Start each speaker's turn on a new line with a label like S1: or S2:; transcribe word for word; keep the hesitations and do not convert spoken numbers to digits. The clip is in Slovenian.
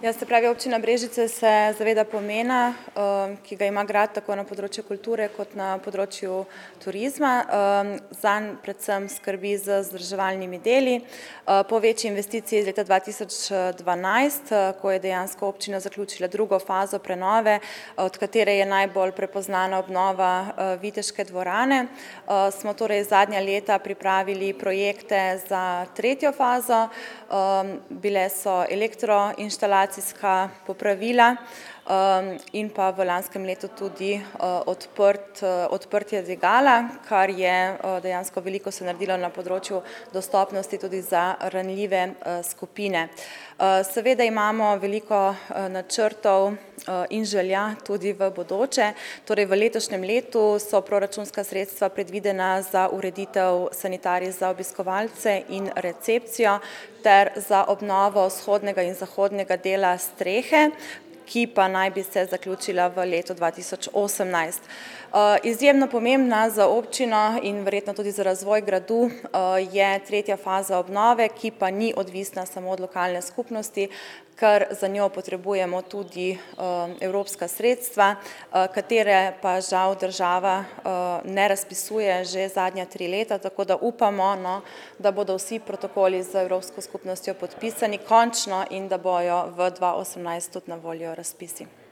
S1: Ja, se pravi, občina Brežice se zaveda pomena, ki ga ima grad tako na področju kulture kot na področju turizma. Zanj predvsem skrbi z vzdrževalnimi deli. Po večji investiciji iz leta dva tisoč dvanajst, ko je dejansko občina zaključila drugo fazo prenove, od katere je najbolj prepoznana obnova Viteške dvorane, smo torej zadnja leta pripravili projekte za tretjo fazo. Bile so elektroinštalacijska popravila in pa v lanskem letu tudi odprt, odprtje dvigala, kar je dejansko veliko se naredilo na področju dostopnosti tudi za ranljive skupine. Seveda imamo veliko načrtov in želja tudi v bodoče, torej v letošnjem letu so proračunska sredstva predvidena za ureditev sanitarij za obiskovalce in recepcijo ter za obnovo vzhodnega in zahodnega dela strehe, ki pa naj bi se zaključila v letu dva tisoč osemnajst. Izjemno pomembna za občino in verjetno tudi za razvoj gradu je tretja faza obnove, ki pa ni odvisna samo od lokalne skupnosti, ker za njo potrebujemo tudi evropska sredstva, katere pa žal država ne razpisuje že zadnja tri leta, tako da upamo, no, da bodo vsi protokoli z Evropsko skupnostjo podpisani končno in da bojo v dva osemnajst tudi na voljo razpisi.